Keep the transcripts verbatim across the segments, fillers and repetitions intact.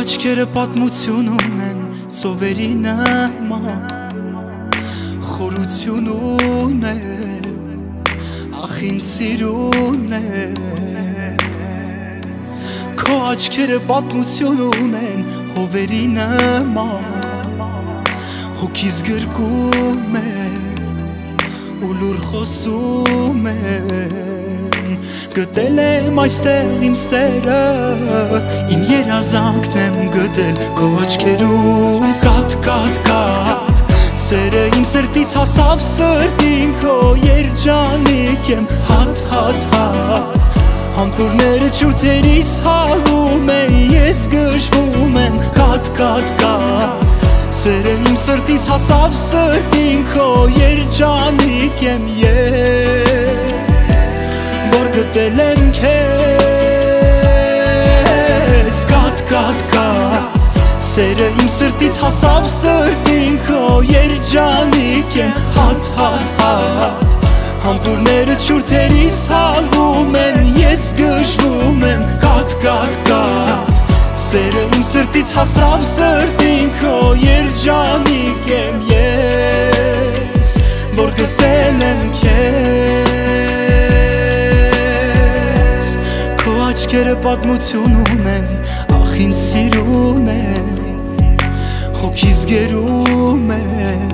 աչքերը պատմություն ունեն ծովերի նման, խորություն ունեն, ախ ինձ սիրուն է։ Քո աչքերը պատմություն ունեն հովերի նման, հոգիս գրկում են ու լուր խոսում են։ Գտել եմ այստեղ իմ սերը, իմ երազանքն եմ գտել քո աչքերում կատ կատ կատ։ Սերը իմ սրտից հասավ սրտին, քո երջանիկ եմ հատ հատ հատ։ Համբուրները ջութերիս հալում են, ես գժվում եմ կատ կատ կատ։ Սերը իմ սրտից հասավ սրտին, քո երջանիկ եմ ես, որ գտել եմ քեզ կատ կատ կատ։ Սերը իմ սրտից հասավ սրտին, քո երջանիկ եմ հատ հատ հատ։ Համբուրները ջութերիս հալվում են, ես գժվում եմ կատ կատ կատ։ Սերը իմ սրտից հասավ սրտին, քո երջանիկ եմ ես, որ գտել եմ քեզ։ Քո աչքերը պատմություն ունեն, ախ ինձ սիրուն են, հոգիս գերում են,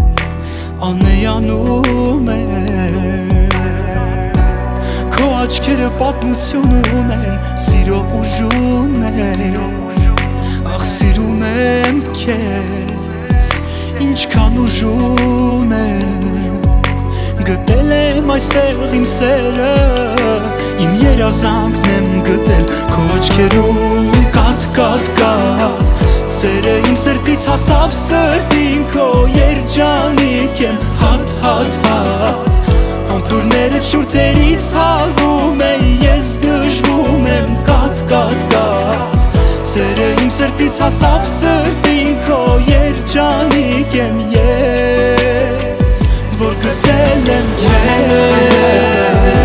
անեյանում են։ Քո աչքերը պատմություն ունեն, սիրո ուժ ունեն, ախ սիրում եմ քեզ, ինչքան ուժ ունեն։ Գտել եմ այստեղ իմ սերը, իմ երազանքն եմ գտել քո աչքերում կատ կատ կատ։ Սերը իմ սրտից հասավ սրտին, քո երջանիկ եմ հատ հատ հատ։ Համբուրները ջութերիս հալվում են, ես գժվում եմ կատ կատ կատ։ Սերը իմ սրտից հասավ սրտին, քո երջանիկ եմ ես, որ գտել եմ քեզ։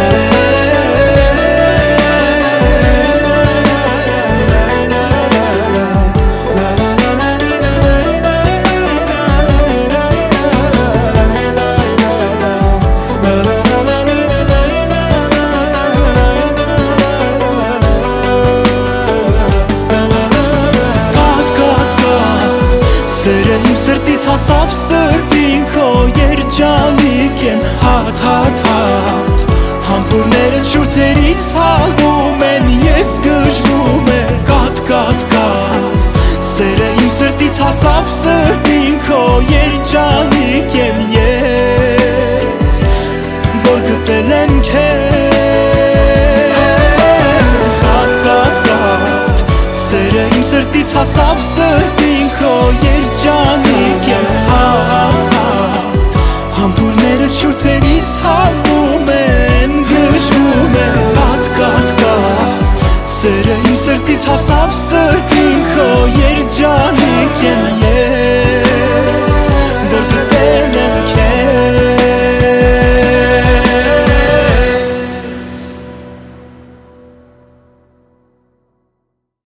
Սերը իմ սրտից հասավ սրտին, քո երջանիկ եմ հատ հատ հատ։ Համբուրները ջութերիս հալվում են, ես գժվում եմ կատ կատ կատ։ Սերը իմ սրտից հասավ սրտին, քո երջանիկ եմ ես, որ գտել եմ քեզ հատ կատ կատ։ Սերը իմ սրտից հասավ սրտին, քո երջանիկ եմ հատ հատ։ Համբուրները ջութերիս հալվում են, գժվում եմ կատ կատ կատ։ Սերը իմ սրտից հասավ սրտին, քո երջանիկ եմ ես,